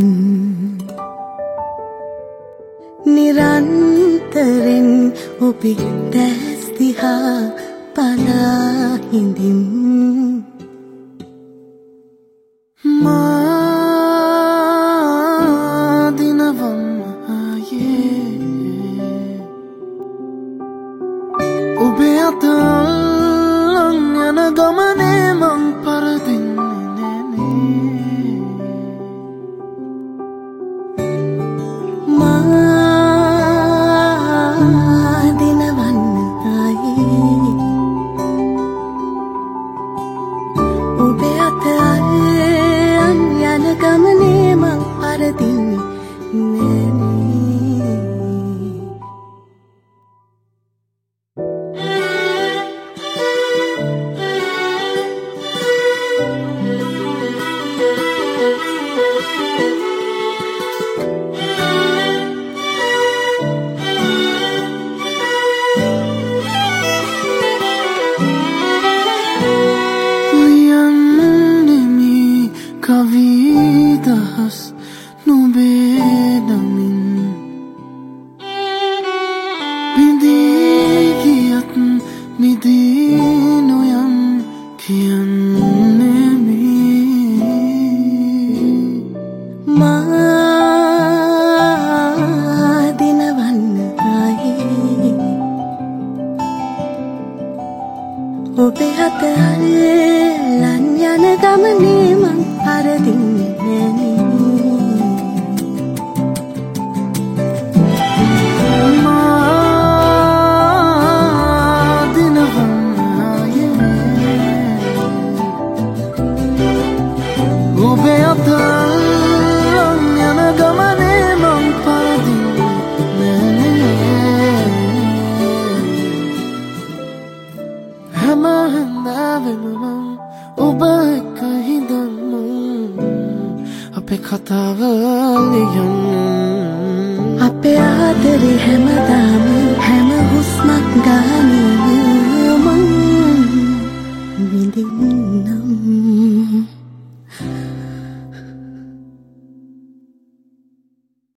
හිඳින් නිරන්තරෙන් ඔබේ දැස් දිහා බලා හිඳින් මා දිනවම් ආයේ ඔබේ අත අල්ලන් යන ගමනේ මං පරදින්නේ නෑනේ මා දිනවන්න ආයේ ඔබේ අත අල්ලන් යන ගමනේ මං පරදින්නේ නෑනේ Kavidas nubedamin Bindigiyat midinuyam kiyanemi Madinavanna aaye Obe hata allan yana gamane man paradinne nෑනේ මා දිනවම් ආයේ ඔබේ අත අල්ලන් යන ගමනේ මං පරදින්නේ නෑනේ හැම හැන්දාවෙම මං ඔබ එක්ක හිඳන් අපේ කතාව ලියන්න අපේ ආදරේ හැමදාම